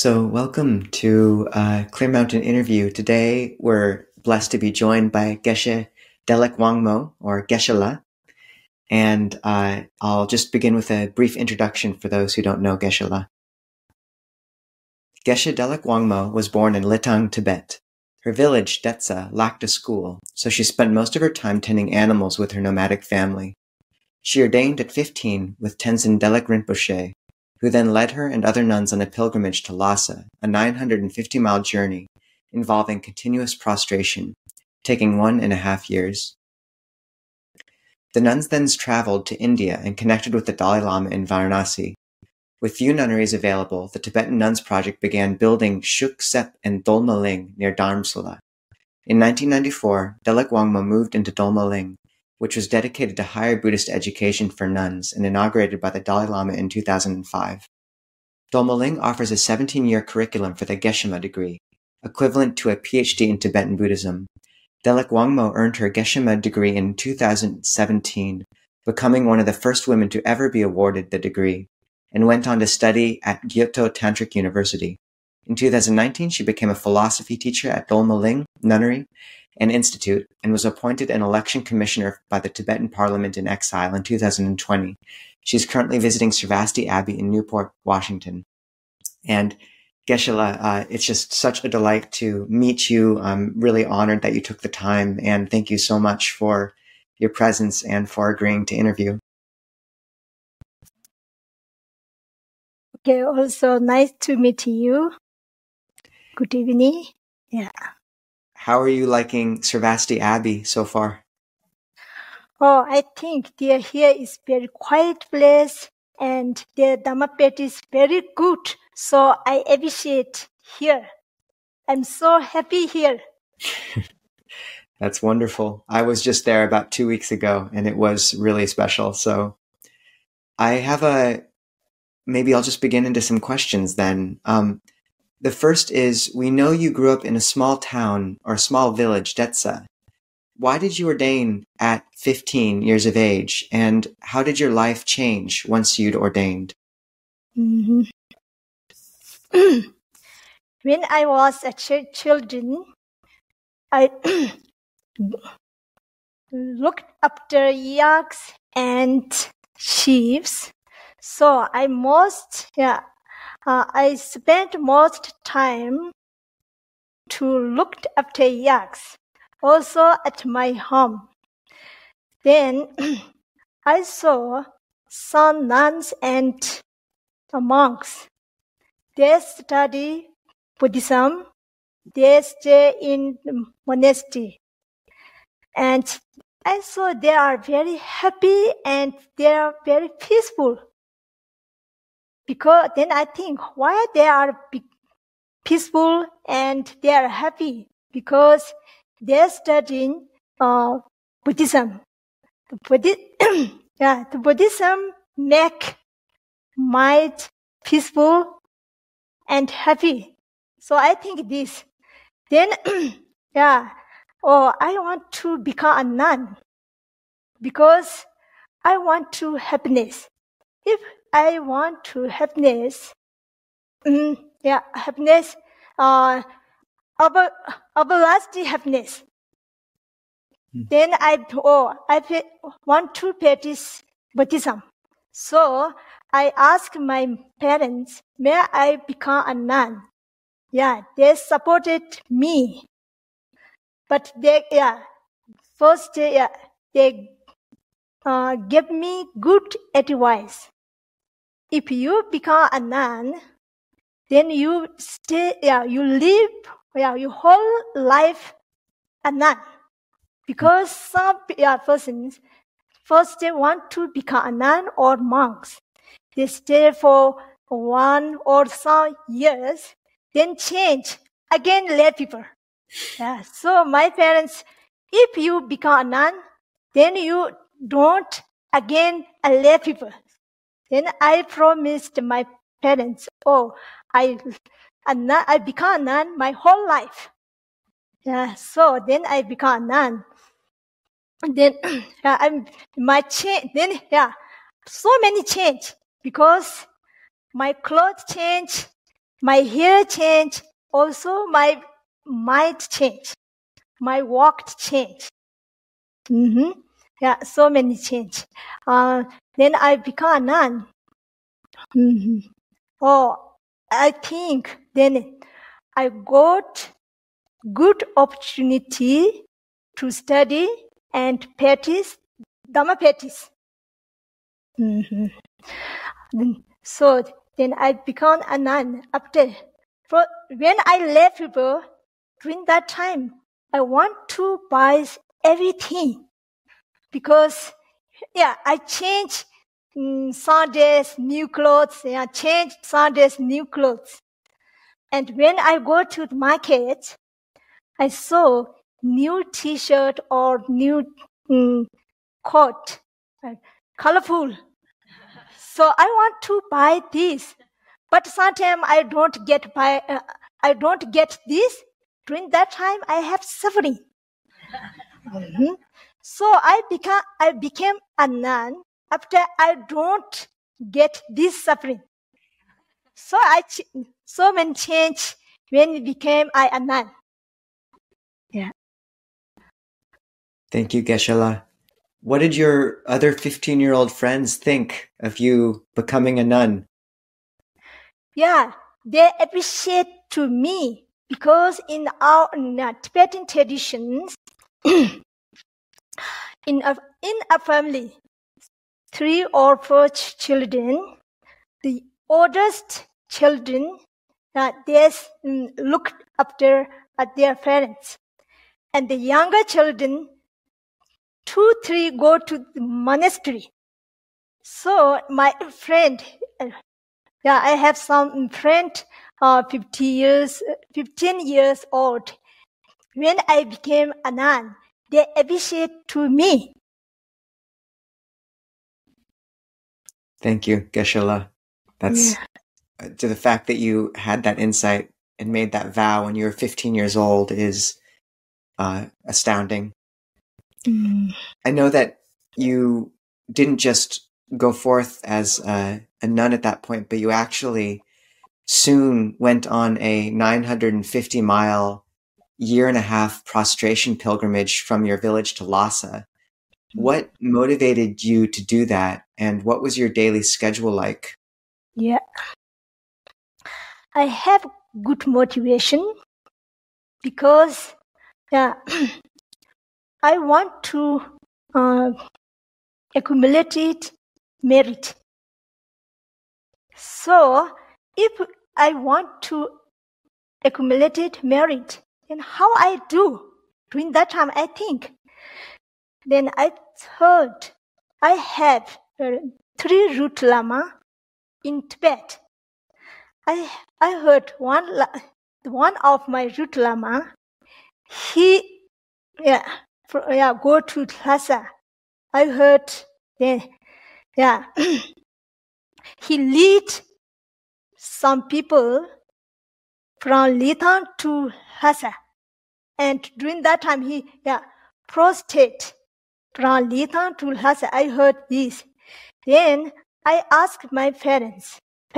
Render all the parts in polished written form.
So welcome to Clear Mountain Interview. Today we're blessed to be joined by Geshe Delek Wangmo, or Geshe-la. And I'll just begin with a brief introduction for those who don't know Geshe-la. Geshe Delek Wangmo was born in Litang, Tibet. Her village, Detsa, lacked a school, so she spent most of her time tending animals with her nomadic family. She ordained at 15 with Tenzin Delek Rinpoche, who then led her and other nuns on a pilgrimage to Lhasa, a 950-mile journey involving continuous prostration, taking 1.5 years. The nuns then traveled to India and connected with the Dalai Lama in Varanasi. With few nunneries available, the Tibetan Nuns Project began building Shuk Sep and Dolma Ling near Dharamsala. In 1994, Delek Wangmo moved into Dolma Ling, which was dedicated to higher Buddhist education for nuns and inaugurated by the Dalai Lama in 2005. Dolma Ling offers a 17-year curriculum for the Geshe-ma degree, equivalent to a PhD in Tibetan Buddhism. Delek Wangmo earned her Geshe-ma degree in 2017, becoming one of the first women to ever be awarded the degree, and went on to study at Gyuto Tantric University. In 2019, she became a philosophy teacher at Dolma Ling Nunnery and Institute, and was appointed an election commissioner by the Tibetan Parliament in exile in 2020. She's currently visiting Sravasti Abbey in Newport, Washington. And Geshe-la, it's just such a delight to meet you. I'm really honored that you took the time, and thank you so much for your presence and for agreeing to interview. Okay, also nice to meet you. Good evening. Yeah. How are you liking Sravasti Abbey so far? Oh, I think here is very quiet place and the Dhammapet is very good. So I appreciate here. I'm so happy here. That's wonderful. I was just there about 2 weeks ago and it was really special. So maybe I'll just begin into some questions then. The first is, we know you grew up in a small town or small village, Detsa. Why did you ordain at 15 years of age, and how did your life change once you'd ordained? Mm-hmm. When I was a children, I looked after yaks and sheep. So I spent most time to look after yaks, also at my home. Then I saw some nuns and monks. They study Buddhism. They stay in the monastery. And I saw they are very happy and they are very peaceful. Because then I think, why they are peaceful and they are happy? Because they are studying Buddhism. The Buddhism make mind peaceful and happy. So I think this. Then, I want to become a nun because I want to happiness. If I want to happiness, happiness, everlasting happiness. Then I want to practice Buddhism. So I asked my parents, may I become a nun? Yeah, they supported me. But they gave me good advice. If you become a nun, then you live your whole life a nun. Because some persons first they want to become a nun or monks. They stay for 1 or some years, then change again lay people. Yeah. So my parents, if you become a nun, then you don't again lay people. Then I promised my parents, I become a nun my whole life. Yeah. So then I become a nun. Then so many change because my clothes change, My hair changed. Also, my mind changed. My walk changed. Yeah, so many change. Then I become a nun. Oh, I think then I got good opportunity to study and practice Dhamma practice. So then I become a nun after. When I left people, during that time, I want to buy everything because I change Sundays new clothes. Change Sundays new clothes. And when I go to the market, I saw new T-shirt or new coat, colorful. So I want to buy this, but sometimes I don't get this. During that time, I have suffering. So I became a nun after I don't get this suffering. So so many change when it became a nun. Yeah. Thank you, Geshe-la. What did your other 15-year-old friends think of you becoming a nun? Yeah, they appreciate to me because in our Tibetan traditions, in a family, 3 or 4 children, the oldest children, they look after their parents, and the younger children, 2, 3 go to the monastery. So my friend, I have some friend, 15 years old. When I became a nun, they appreciate to me. Thank you, Geshe-la. That's to the fact that you had that insight and made that vow when you were 15 years old is astounding. I know that you didn't just go forth as a nun at that point, but you actually soon went on a 950-mile, year-and-a-half prostration pilgrimage from your village to Lhasa. What motivated you to do that, and what was your daily schedule like? Yeah. I have good motivation because I want to accumulate merit. So if I want to accumulate merit, then how I do? During that time, I think. Then I heard I have 3 root lama in Tibet. I heard one of my root lama, he go to Lhasa. I heard then he lead some people from Lithang to Lhasa, and during that time he prostrate from Lithang to Lhasa. I heard this. Then I asked my parents,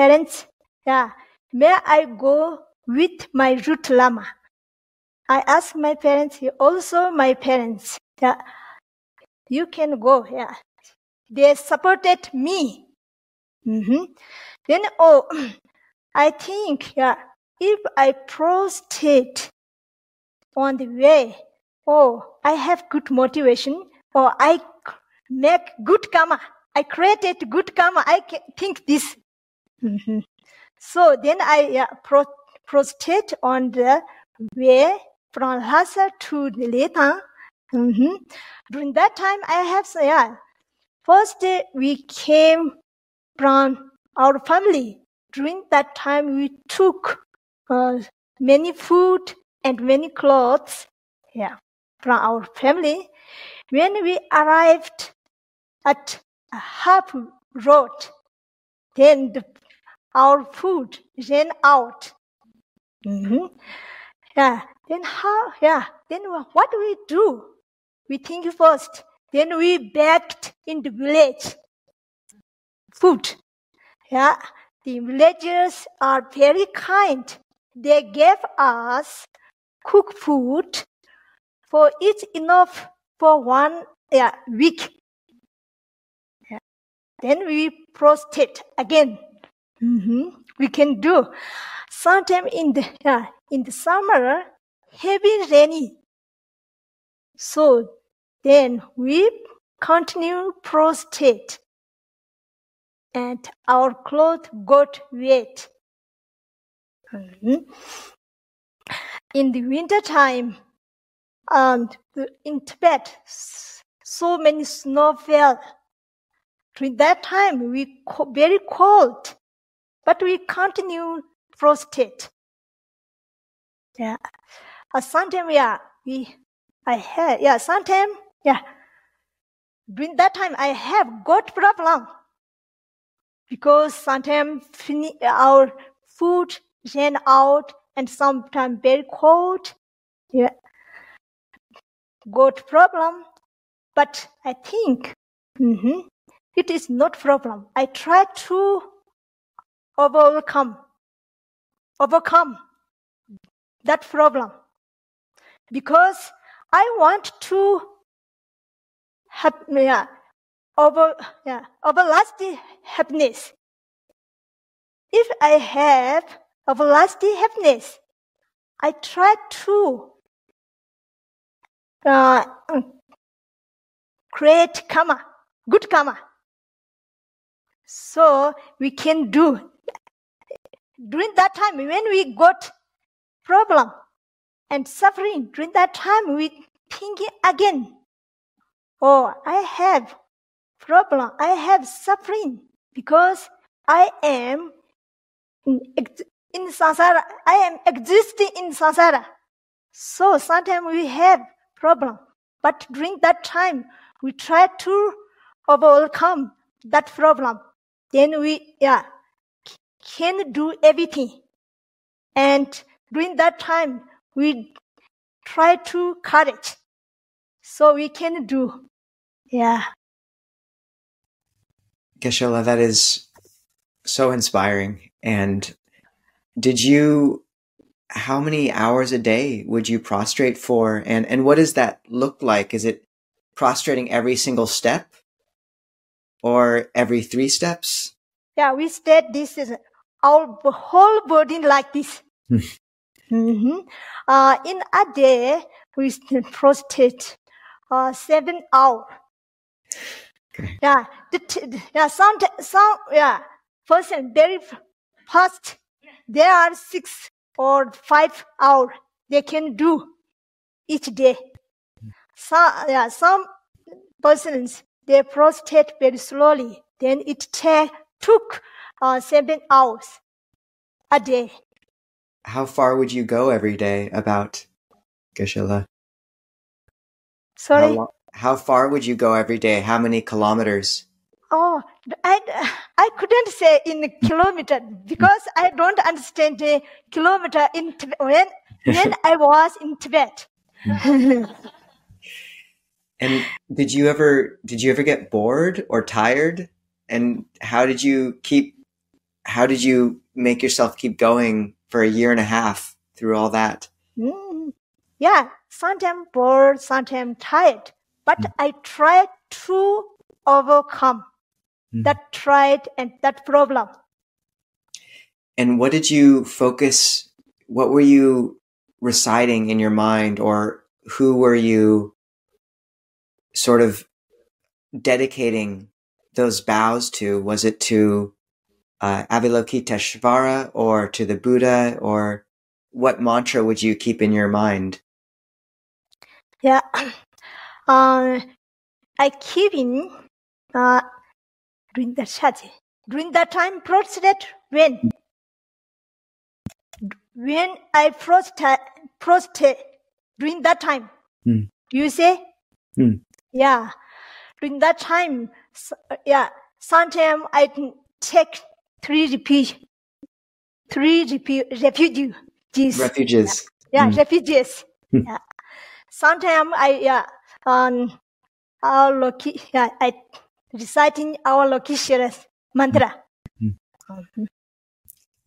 may I go with my root lama? I asked my parents, also my parents, you can go. They supported me. Then, I think, if I prostrate on the way, I have good motivation, or I make good karma. I created good karma. I think this. So then I prostrate on the way from Lhasa to the Lethang. During that time, I have first day we came from our family. During that time, we took many food and many clothes from our family. When we arrived at a half road, then our food ran out. Then then what do we do? We think first. Then we begged in the village food. the villagers are very kind. They gave us cooked food for each enough for 1 week. Then we prostrate again. We can do. Sometime in the summer, heavy rainy. So then we continue prostrate, and our clothes got wet. In the winter time, in Tibet, so many snow fell. During that time, we very cold, but we continue prostrate. Sometimes during that time I have got problem because sometimes our food ran out and sometimes very cold. Got problem, but I think it is not problem. I try to overcome that problem because I want to have everlasting happiness. If I have everlasting happiness, I try to create karma, good karma. So we can do. During that time, when we got problem and suffering, during that time we thinking again, oh, I have problem, I have suffering because I am in samsara, I am existing in samsara. So sometimes we have problem, but during that time we try to overcome that problem. Then we can do everything. And during that time, we try to courage. So we can do. Geshe-la, that is so inspiring. And how many hours a day would you prostrate for? And what does that look like? Is it prostrating every single step? Or every 3 steps? We said this is our whole body like this. In a day, we prostrate 7 hours. Okay. Some person very fast. There are 6 or 5 hours they can do each day. Some persons they prostrate very slowly. Then it took 7 hours a day. How far would you go every day about, Geshe-la? Sorry? How far would you go every day? How many kilometers? Oh, I couldn't say in kilometer because I don't understand the kilometer in Tibet when I was in Tibet. And did you ever get bored or tired? And how did you make yourself keep going for 1.5 years through all that? Sometimes bored, sometimes tired. But I tried to overcome that tried and that problem. And what did you focus? What were you reciting in your mind, or who were you sort of dedicating those vows to? Was it to Avalokiteshvara or to the Buddha, or what mantra would you keep in your mind? I keep in during the shaji. During that time, prostrate when I prostrate during that time. You say? During that time, sometimes I take 3 refugees. Refuges. Refugees. Sometimes I reciting our Lokeshwara mantra.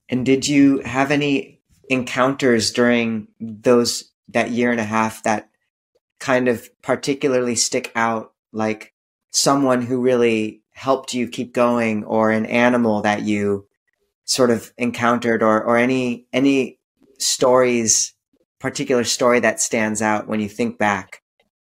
And did you have any encounters during that year and a half that kind of particularly stick out, like someone who really helped you keep going, or an animal that you sort of encountered, or any stories, particular story that stands out when you think back?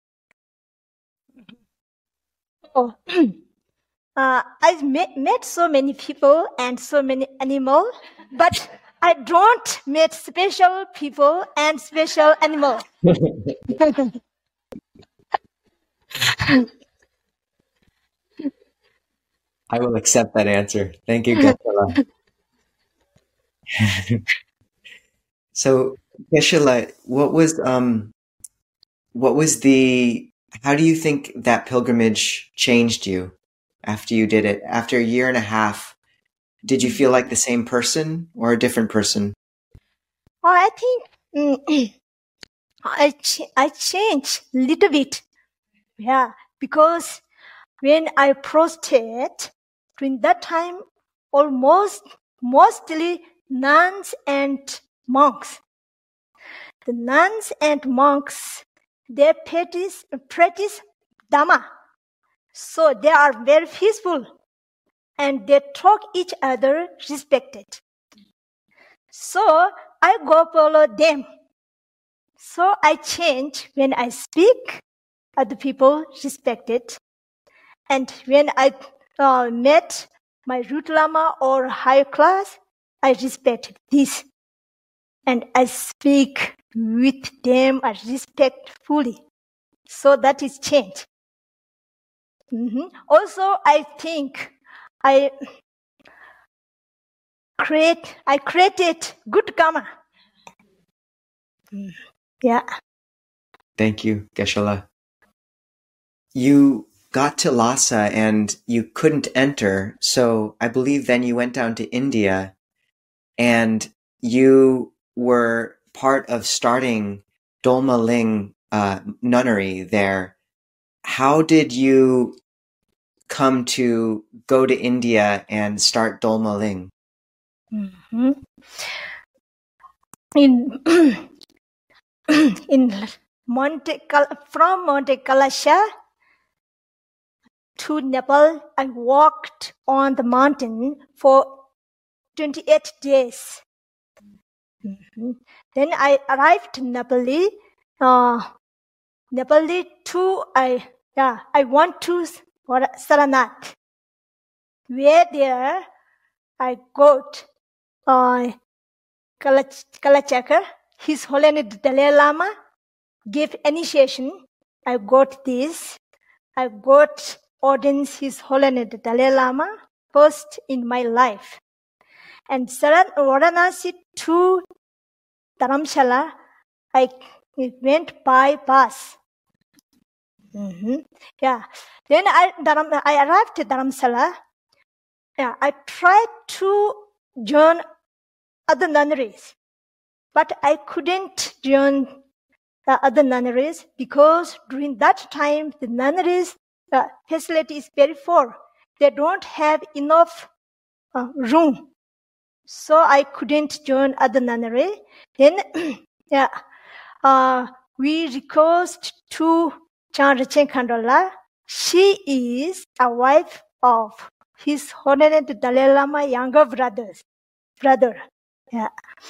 Oh, I've met so many people and so many animals, but I don't meet special people and special animals. I will accept that answer. Thank you, Geshe-la. So, Geshe-la, how do you think that pilgrimage changed you after you did it? After a year and a half, did you feel like the same person or a different person? Oh, I think I changed a little bit. Yeah, because when I prostrate, during that time, mostly nuns and monks. The nuns and monks, they practice Dhamma. So they are very peaceful and they talk each other respected. So I go follow them. So I change when I speak, other people respected. And when I met my root lama or higher class, I respect this. And I speak with them respectfully. So that is change. Also, I think I created good karma. Yeah. Thank you, Geshe-la. You got to Lhasa and you couldn't enter, so I believe then you went down to India and you were part of starting Dolma Ling nunnery there. How did you come to go to India and start Dolma Ling? From Monte Kalasha to Nepal, I walked on the mountain for 28 days. Then I arrived in Nepali. Nepali too. I went to Saranath. Where there, I got Kalachakra. His Holiness Dalai Lama gave initiation. I got this. I got ordained His Holiness Dalai Lama first in my life. And Varanasi to Dharamshala, I went by bus. Yeah. Then I arrived at Dharamshala. Yeah, I tried to join other nunneries, but I couldn't join the other nunneries because during that time the nunneries facility is very poor. They don't have enough room, so I couldn't join other nunnery. Then, we request to Chandrachen Khandola. She is a wife of His Holiness Dalai Lama younger brother. Yeah.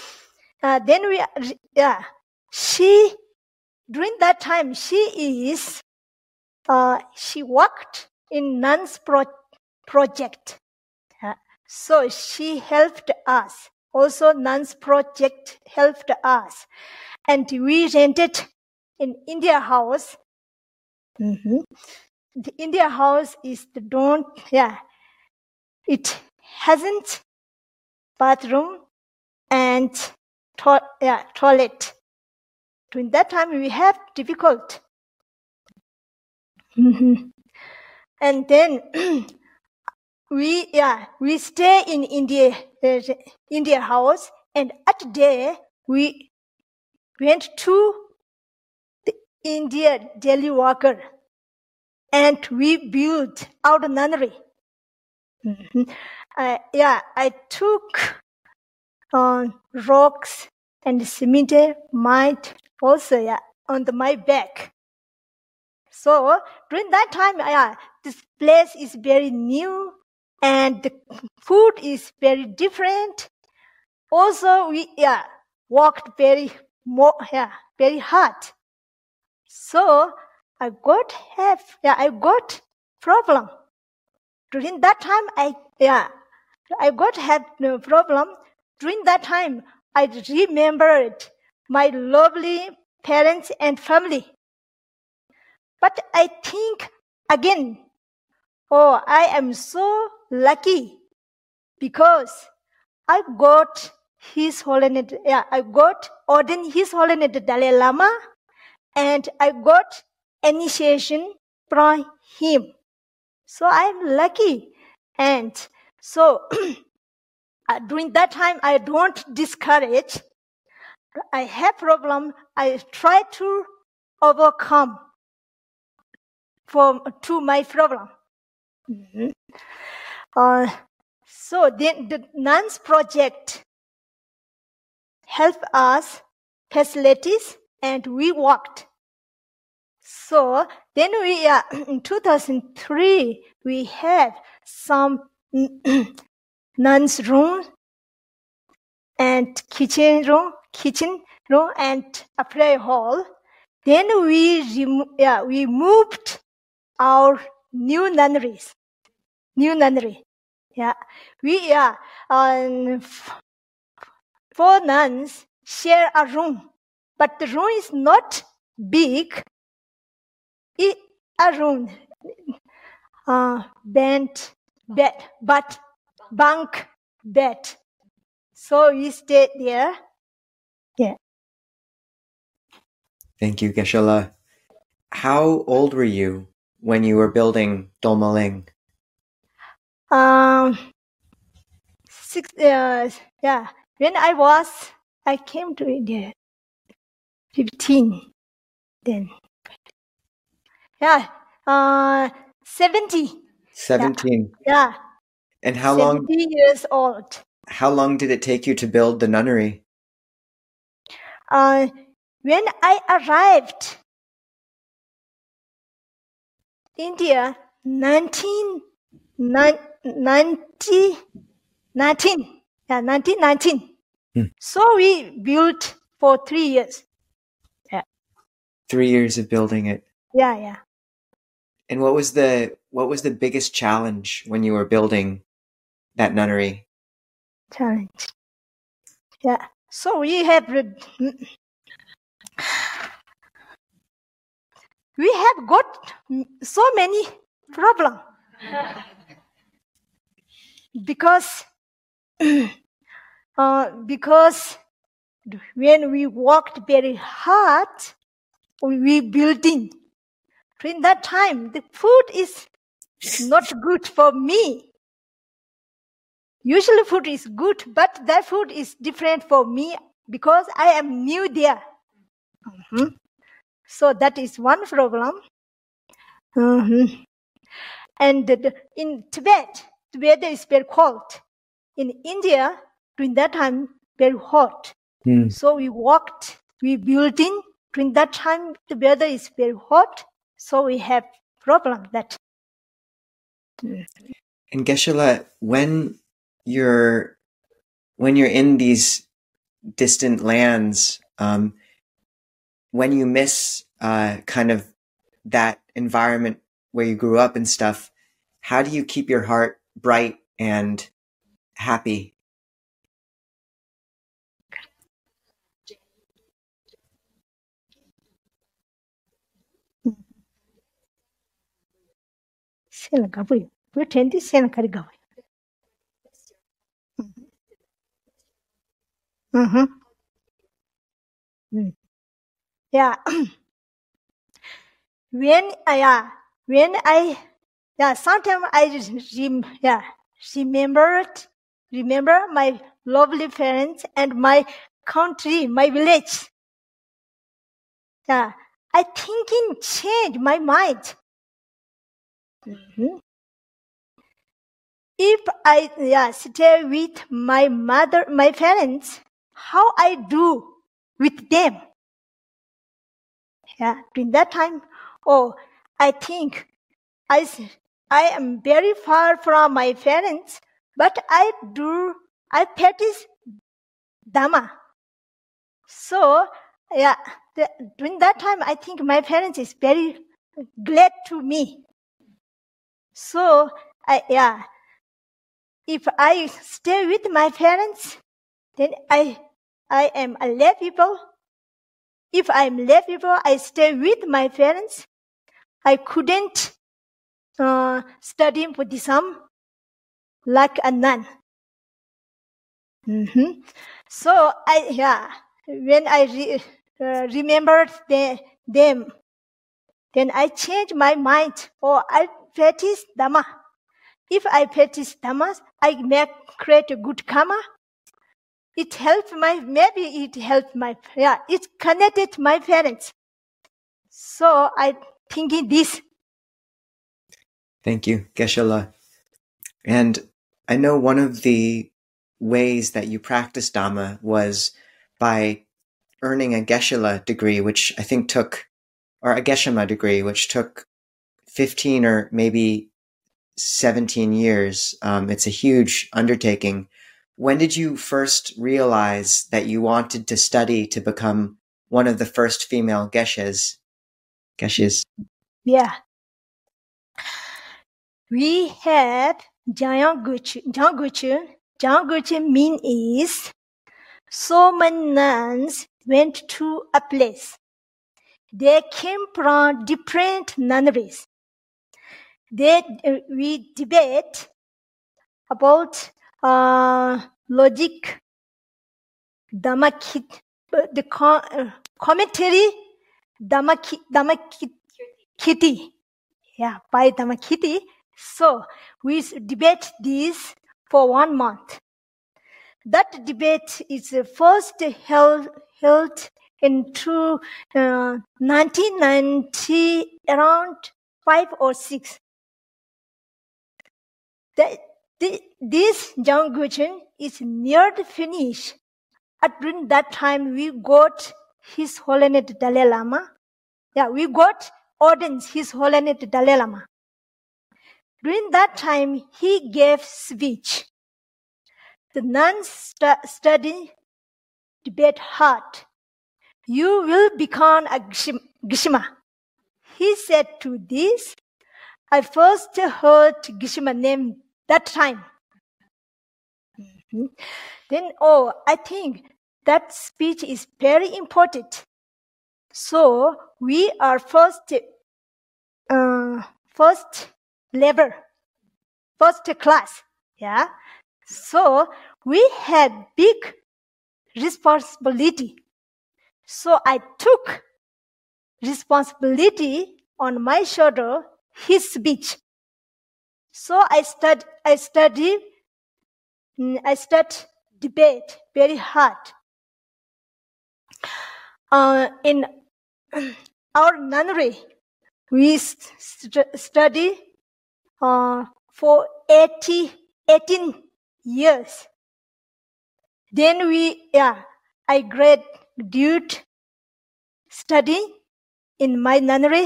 She during that time she worked in nuns project. So she helped us. Also, nuns project helped us, and we rented an India house. The India house is it hasn't bathroom and toilet. During that time, we have difficult. And then we stay in India house, and at day we went to the India daily worker, and we built our nunnery. I took rocks and cement might also on my back. So during that time, this place is very new and the food is very different. Also, we walked very hard. So I got problem. During that time, I had no problem. During that time, I remembered my lovely parents and family. But I think again, I am so lucky because I got His Holiness, I got ordained His Holiness the Dalai Lama, and I got initiation from him. So I am lucky. And so during that time, I don't discourage. I have problem. I try to overcome to my problem. Mm-hmm. So then the nuns project helped us facilities and we walked. So then in 2003 we had some nuns room and kitchen room and a prayer hall. Then we moved our new nunnery. Yeah, we 4 nuns share a room, but the room is not big. A room, bed, but bunk bed. So we stayed there. Yeah. Thank you, Geshe-la. How old were you when you were building Doma Ling? 6. When I came to India, 15. Then, 70. 17. Yeah. And how 70 years old. How long did it take you to build the nunnery? When I arrived India, 1919. So we built for 3 years. Yeah. 3 years of building it. Yeah. And what was the biggest challenge when you were building that nunnery? Challenge. Yeah. So we have got so many problems because when we worked very hard, we building. During that time, the food is not good for me. Usually food is good, but that food is different for me because I am new there. Mm-hmm. So that is one problem. Mm-hmm. And in Tibet is very cold. In India, during that time, very hot. So we building. During that time, the weather is very hot. So we have problem that. And Geshe-la, when you're in these distant lands, when you miss kind of that environment where you grew up and stuff, how do you keep your heart bright and happy? Mm-hmm. Yeah. Sometimes I remember my lovely parents and my country, my village. Yeah, I thinking change my mind. Mm-hmm. if I stay with my parents, how I do with them? During that time, I think I am very far from my parents, but I practice Dhamma. So, during that time, I think my parents is very glad to me. So, if I stay with my parents, then I am a lay people. If I'm lay people, I stay with my parents. I couldn't study Buddhism like a nun. So when I remembered them, then I changed my mind. I practice Dhamma. If I practice Dhamma, I may create a good karma. It helped it connected my parents. So I thinking this. Thank you, Geshe-la. And I know one of the ways that you practice Dhamma was by earning a Geshe-la degree, which I think or a Geshe-ma degree, which took 15 or maybe 17 years. It's a huge undertaking. When did you first realize that you wanted to study to become one of the first female geshes? Yeah. We had Jangguchu. Jangguchu mean is so many nuns went to a place. They came from different nunneries. We debate about logic, the commentary, Dhammakirti. By Dhammakirti. So we debate this for 1 month. That debate is first held in 1990, around 5 or 6. This Jangguchen is near the finish. During that time, we got His Holiness Dalai Lama. We got ordained His Holiness Dalai Lama. During that time, he gave speech. The nuns study debate hard. You will become a Gishma. He said to this. I first heard Gishma name that time. Then, I think that speech is very important. So we are first level, first class. So we had big responsibility. So I took responsibility on my shoulder, his speech. So I study debate very hard. In our nunnery, we study for 18 years. Then I graduate study in my nunnery.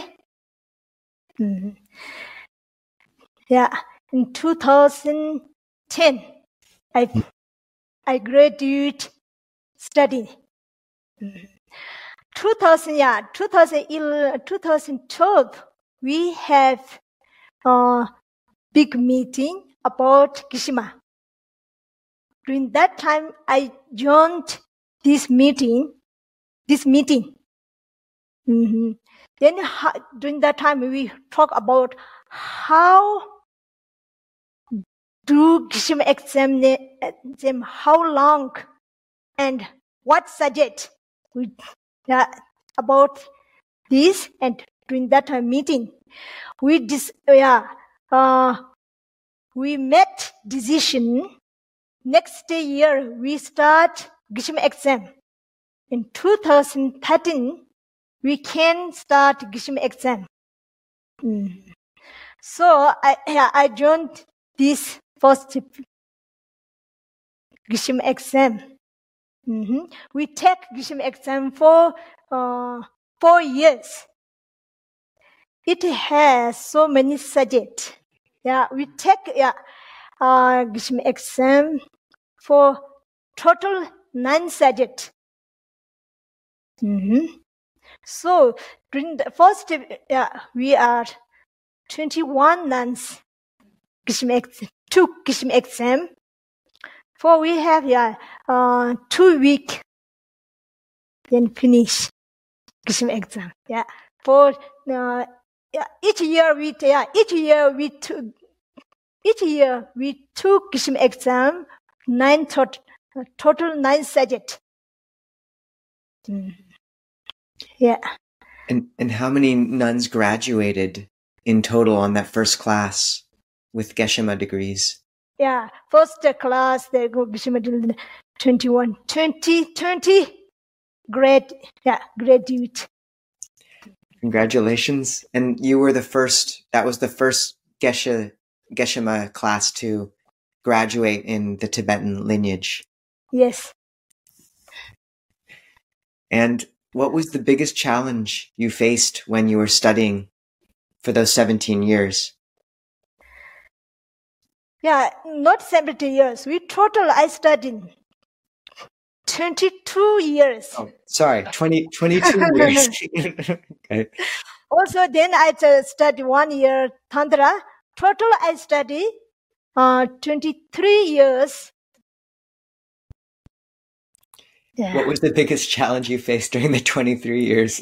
In 2010, I graduate study. 2012, we have a big meeting about Gishma. During that time, I joined this meeting. Then during that time, we talk about how do Gishma exam, how long, and what subject about this. And during that meeting, we made decision. Next year, we start Gishma exam. In 2013, we can start Gishma exam. So I joined this first Geshem exam. We take Geshem exam for 4 years. It has so many subjects. Yeah, we take Geshem exam for total 9 subjects. So during the first, we are 21 nuns took Geshem exam. For we have 2 weeks, then finish Geshem exam. Yeah, for each year we took Geshem exam 9 total 9 subjects. Yeah. And how many nuns graduated in total on that first class with Geshe-ma degrees? Yeah, first class they go Geshe-ma 20 graduate. Congratulations. And you were that was the first Geshe-ma class to graduate in the Tibetan lineage. Yes. And what was the biggest challenge you faced when you were studying for those 17 years? Yeah, not 17 years. I studied 22 years. Oh, sorry, 22 years. Okay. Also, then I studied 1 year Tantra. Total, I studied 23 years. Yeah. What was the biggest challenge you faced during the 23 years?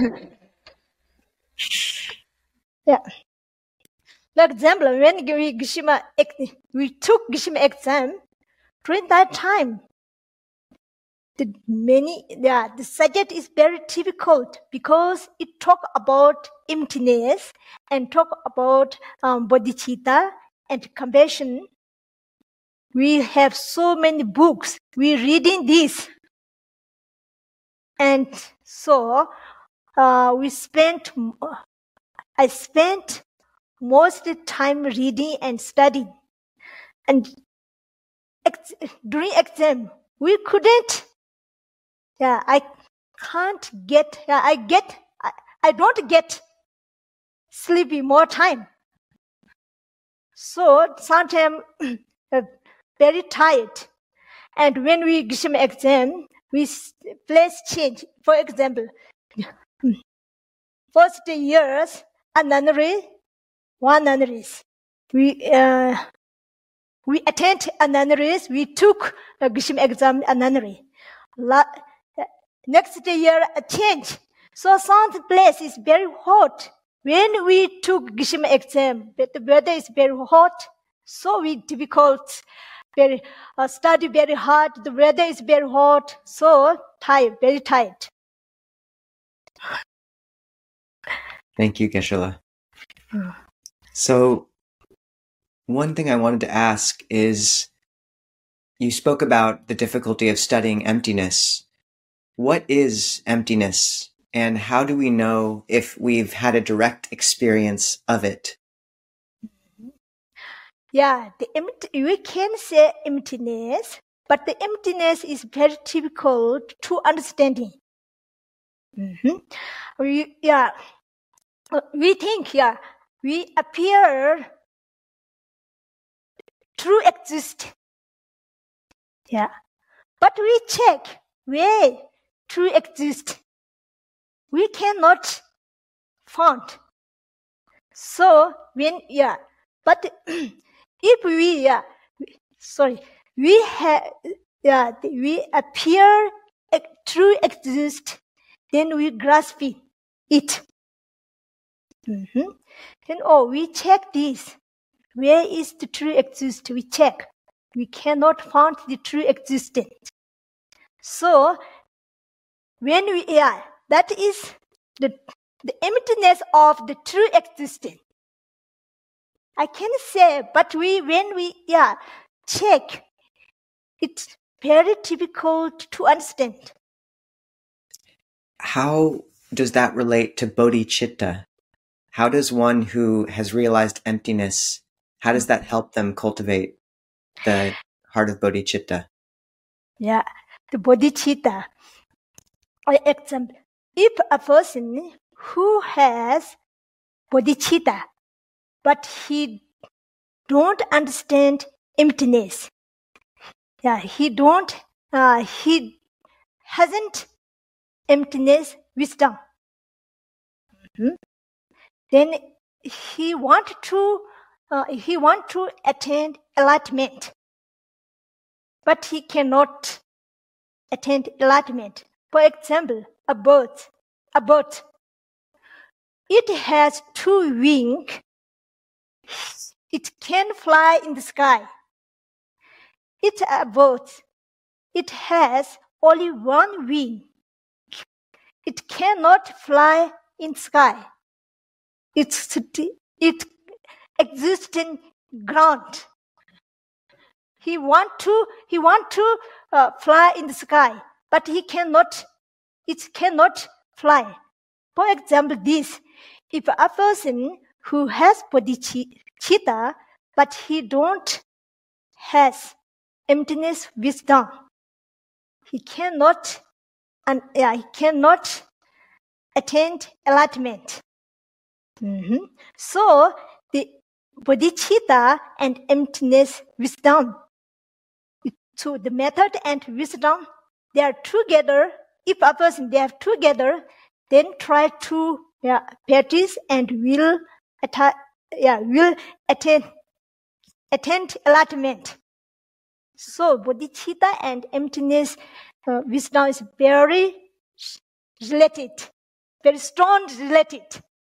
Yeah. For example, when we took Geshe-ma exam, during that time, the subject is very difficult because it talk about emptiness and talk about bodhicitta and compassion. We have so many books. We reading this. And so I spent most of the time reading and studying. And during exam, we couldn't. I don't get sleepy more time. So sometimes very tired. And when we Geshe-ma exam, we place change. For example, first years a nunnery, 1 nunneries. We attend a nunneries. We took a Geshe-ma exam a nunnery. Next year a change. So some place is very hot. When we took Geshe-ma exam, the weather is very hot. So we difficult. Study very hard. The weather is very hot. So tired, very tired. Thank you, Geshe-la. So one thing I wanted to ask is, you spoke about the difficulty of studying emptiness. What is emptiness, and how do we know if we've had a direct experience of it? Yeah, we can say emptiness, but the emptiness is very difficult to understanding. We think, we appear true exist. Yeah, but we check where true exist. We cannot find. So but if we appear true exist, then we grasp it. Then we check this. Where is the true exist? We check. We cannot find the true existence. So when that is the emptiness of the true existence. I can say, but when we check, it's very difficult to understand. How does that relate to bodhicitta? How does one who has realized emptiness, how does that help them cultivate the heart of bodhicitta? Yeah, the bodhicitta. For example, if a person who has bodhicitta, but he don't understand emptiness, he hasn't emptiness wisdom, then he want to attain enlightenment, but he cannot attain enlightenment. For example, a bird, it has 2 wings. It can fly in the sky. It's a bird. It has only 1 wing. It cannot fly in sky. It exists in ground. He want to fly in the sky, but it cannot fly. For example, this: if a person who has bodhicitta, but he don't has emptiness wisdom, he cannot attain enlightenment. So the bodhicitta and emptiness wisdom, so the method and wisdom, they are together. If a person they are together, then try to practice and will attain enlightenment. So bodhicitta and emptiness wisdom is very related, very strong related.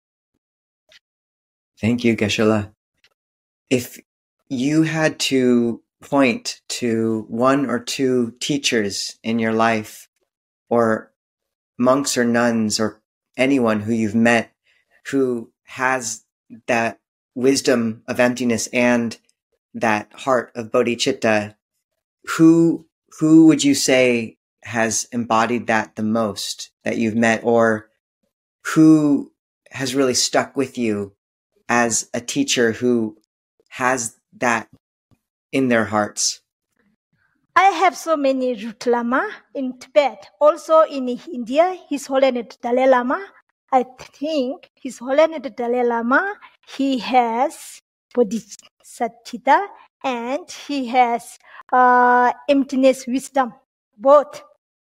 Thank you, Geshe-la. If you had to point to 1 or 2 teachers in your life, or monks or nuns or anyone who you've met who has that wisdom of emptiness and that heart of bodhicitta, who would you say has embodied that the most that you've met, or who has really stuck with you as a teacher who has that in their hearts? I have so many Root Lama in Tibet, also in India, His Holiness Dalai Lama. I think His Holiness Dalai Lama, he has bodhicitta and he has emptiness wisdom, both.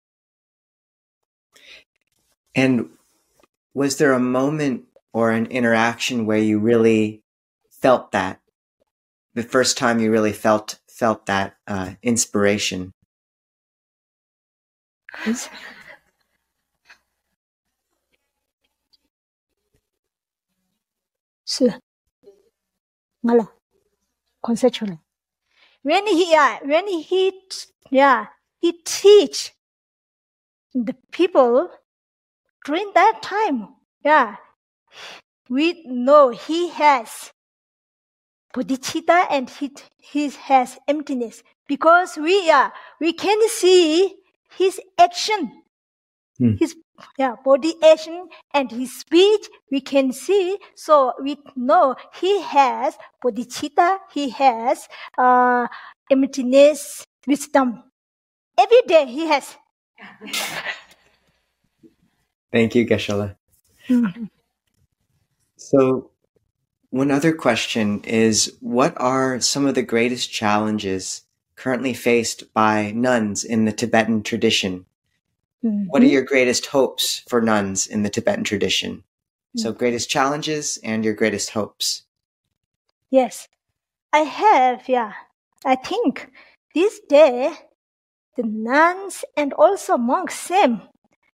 And was there a moment or an interaction where you really felt that? The first time you really felt that inspiration? 是，我了，conceptually. When he teach the people during that time, we know he has bodhicitta and he has emptiness, because we can see his action, his body action and his speech. We can see, so we know he has bodhicitta, he has emptiness wisdom. Every day he has. Thank you, Geshe-la. So one other question is, what are some of the greatest challenges currently faced by nuns in the Tibetan tradition? What are your greatest hopes for nuns in the Tibetan tradition? So greatest challenges and your greatest hopes. Yes, I have, I think this day, the nuns and also monks same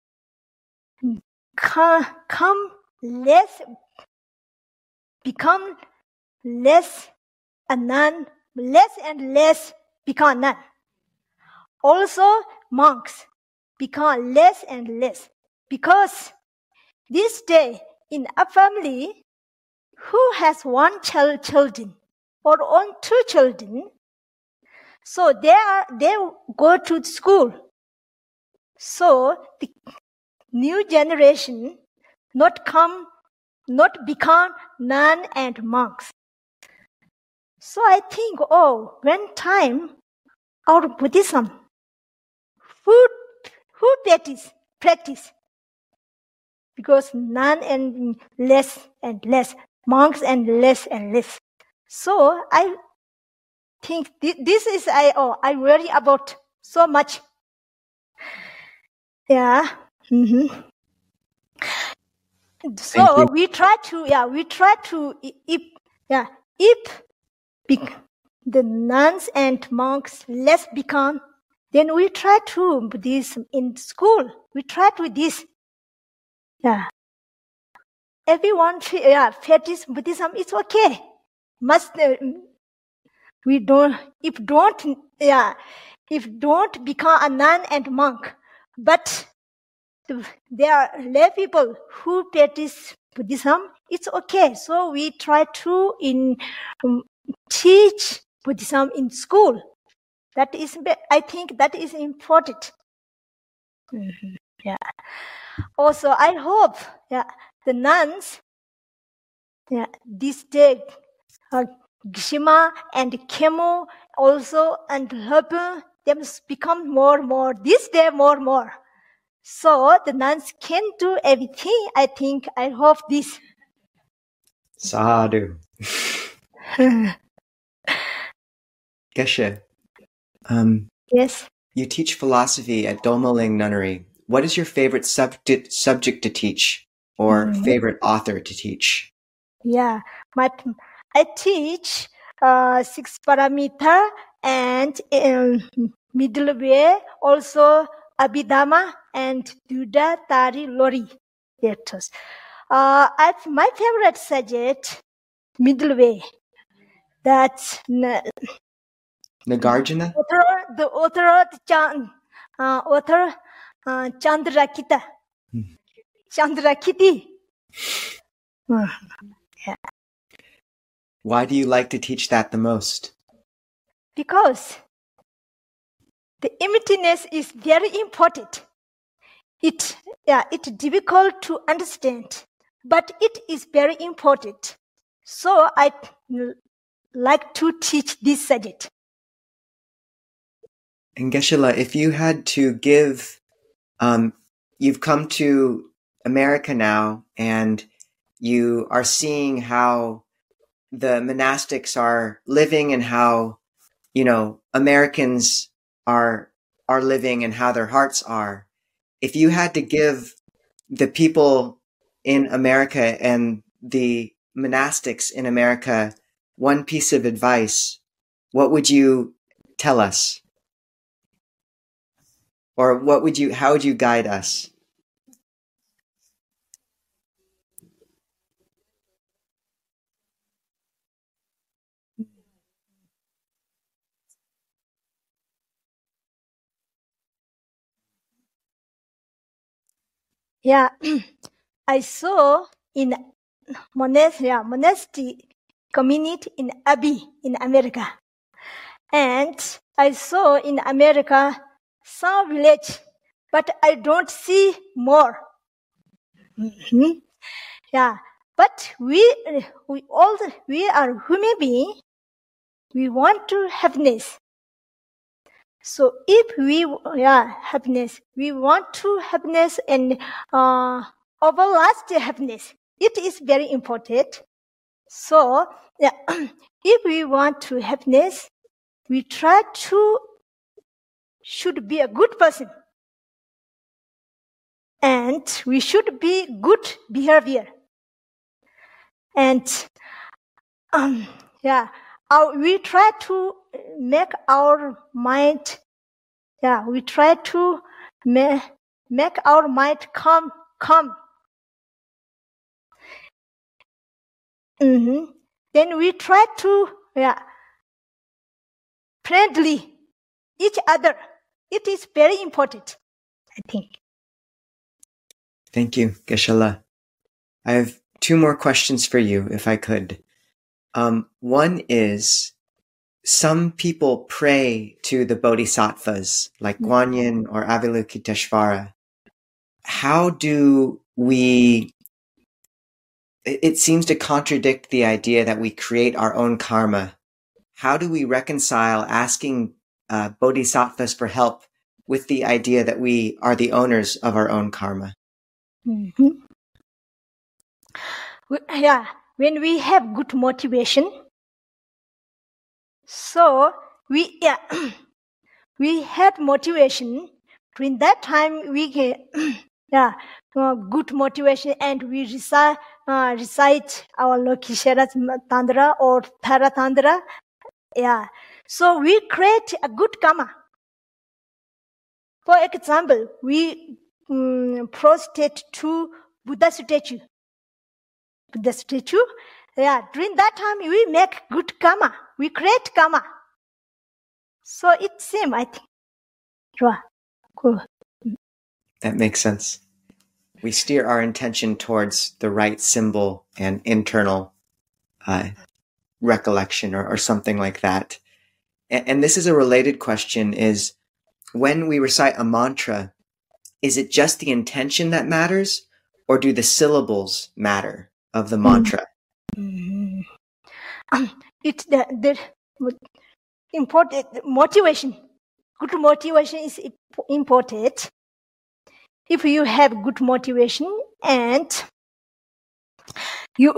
become less a nun, less and less become a nun. Also, monks become less and less, because this day in a family who has 1 children or 2 children, so they go to school. So the new generation not become nun and monks. So I think, when time our Buddhism, who practice, because none and less, monks and less. So I think this is I worry about so much. Yeah. Mm-hmm. So we try to if the nuns and monks less become, then we try to Buddhism in school. We try to this. Yeah. Everyone practice Buddhism. It's okay. Must we don't if don't become a nun and monk, but there are lay people who practice Buddhism. It's okay. So we try to teach Buddhism in school. That is, I think, that is important. Mm-hmm. Yeah. Also, I hope the nuns, this day, Gishima and Kemo also and Herbal, them become more. This day, more. So the nuns can do everything. I hope this. Sadhu. Geshe, yes. You teach philosophy at Domaling Nunnery. What is your favorite subject to teach, or favorite author to teach? Yeah, I teach 6 parameter and middle way, also Abhidhamma and Buddha Tari Lori. My favorite subject, middle way. That's Nagarjuna? the author Chandrakita. Chandrakiti. Yeah. Why do you like to teach that the most? Because the emptiness is very important. It's difficult to understand, but it is very important. So I like to teach this subject. And Geshe-la, if you had to give, you've come to America now, and you are seeing how the monastics are living and how, Americans are living and how their hearts are. If you had to give the people in America and the monastics in America one piece of advice, what would you tell us? Or how would you guide us? Yeah, I saw in monastic community in Abbey in America. And I saw in America some village, but I don't see more. Mm-hmm. Yeah, but we are human beings. We want to happiness. So if we happiness, we want to happiness and everlasting happiness. It is very important. So if we want to happiness, we try to should be a good person, and we should be good behavior. And we try to make our mind. Yeah, we try to make our mind calm. Mm-hmm. Then we try to friendly each other. It is very important, I think. Thank you, Geshe-la. I have 2 more questions for you, if I could. One is, some people pray to the bodhisattvas, like Guanyin or Avalokiteshvara. How do we... It seems to contradict the idea that we create our own karma. how do we reconcile asking bodhisattvas for help with the idea that we are the owners of our own karma? Mm-hmm. When we have good motivation, so we we had motivation. During that time, we get good motivation, and we recite our Lokisharas Tantra or Tharatandra. So we create a good karma. For example, we prostrate to Buddha statue. During that time, we make good karma. We create karma. So it's same, I think. Cool. That makes sense. We steer our intention towards the right symbol and internal recollection or something like that. And this is a related question, is when we recite a mantra, is it just the intention that matters, or do the syllables matter of the mantra? Mm-hmm. It's the important motivation. Good motivation is important. If you have good motivation and you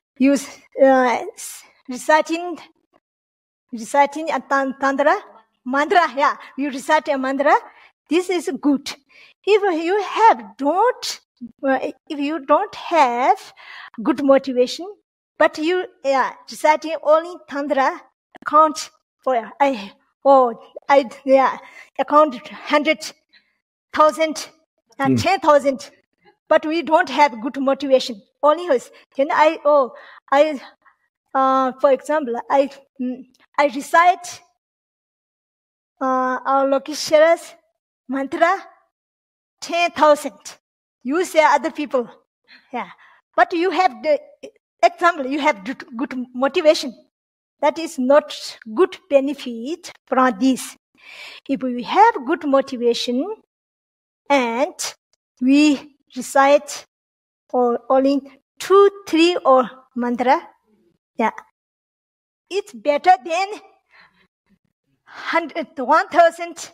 reciting a tantra mantra, you recite a mantra. This is good. If you don't have good motivation, but you reciting only tantra, account for account 100,000, 10,000, but we don't have good motivation. Only us. Then for example, I recite our Lokisharas mantra 10,000. You say other people, but you have the example. You have good motivation. That is not good benefit from this. If we have good motivation and we recite only 2, 3 or mantra, it's better than 1,000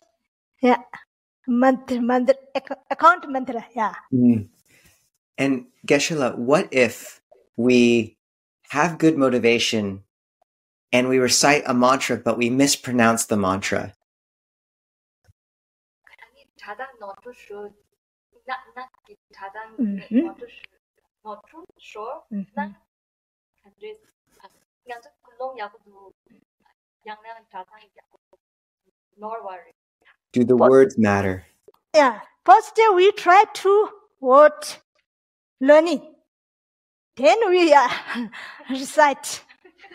mantra, account mantra. And Geshe-la, what if we have good motivation and we recite a mantra, but we mispronounce the mantra? Do the words matter? First we try to word learning. Then we recite.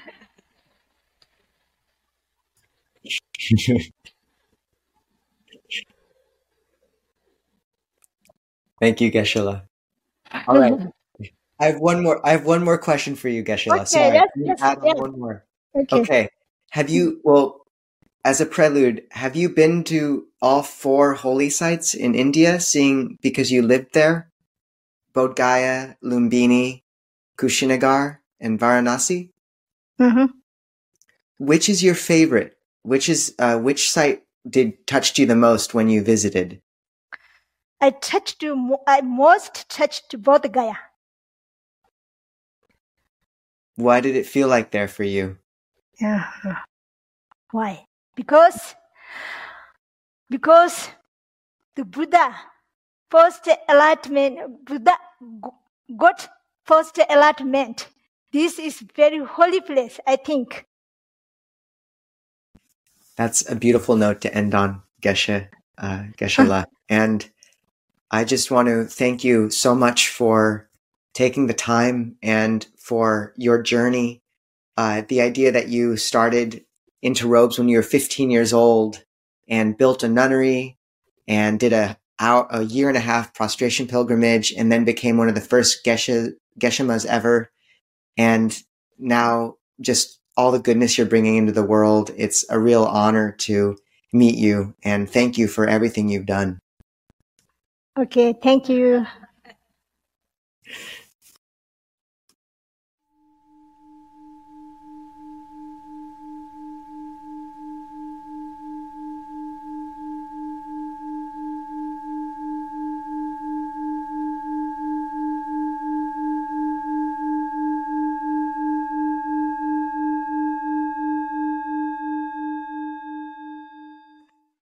Thank you, Geshe-la. All right. I have one more question for you, Geshe-la. Okay, Sorry, one more. Okay. As a prelude, have you been to all 4 holy sites in India, because you lived there? Bodh Gaya, Lumbini, Kushinagar, and Varanasi? Mm-hmm. Which is your favorite? Which site touched you the most when you visited? I most touched Bodh Gaya. Why did it feel like there for you? Why? Because the Buddha first enlightenment, Buddha got first enlightenment. This is very holy place, I think. That's a beautiful note to end on, Geshe-la. And I just want to thank you so much for taking the time and for your journey. The idea that you started into robes when you were 15 years old and built a nunnery and did a 1.5-year prostration pilgrimage and then became one of the first Geshe-mas ever. And now just all the goodness you're bringing into the world. It's a real honor to meet you, and thank you for everything you've done. Okay, thank you.